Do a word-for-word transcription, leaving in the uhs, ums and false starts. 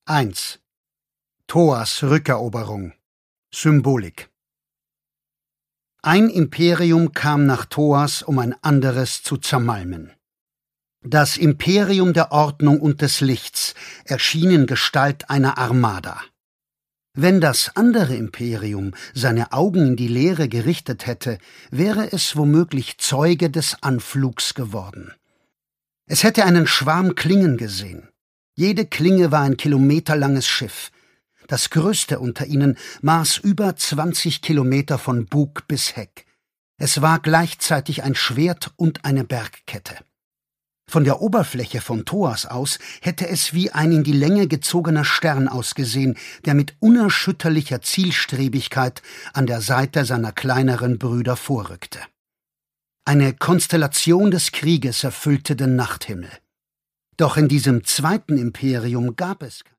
eins. Thoas Rückeroberung. Symbolik. Ein Imperium kam nach Thoas, um ein anderes zu zermalmen. Das Imperium der Ordnung und des Lichts erschien in Gestalt einer Armada. Wenn das andere Imperium seine Augen in die Leere gerichtet hätte, wäre es womöglich Zeuge des Anflugs geworden. Es hätte einen Schwarm Klingen gesehen. Jede Klinge war ein kilometerlanges Schiff. Das größte unter ihnen maß über zwanzig Kilometer von Bug bis Heck. Es war gleichzeitig ein Schwert und eine Bergkette. Von der Oberfläche von Thoas aus hätte es wie ein in die Länge gezogener Stern ausgesehen, der mit unerschütterlicher Zielstrebigkeit an der Seite seiner kleineren Brüder vorrückte. Eine Konstellation des Krieges erfüllte den Nachthimmel. Doch in diesem zweiten Imperium gab es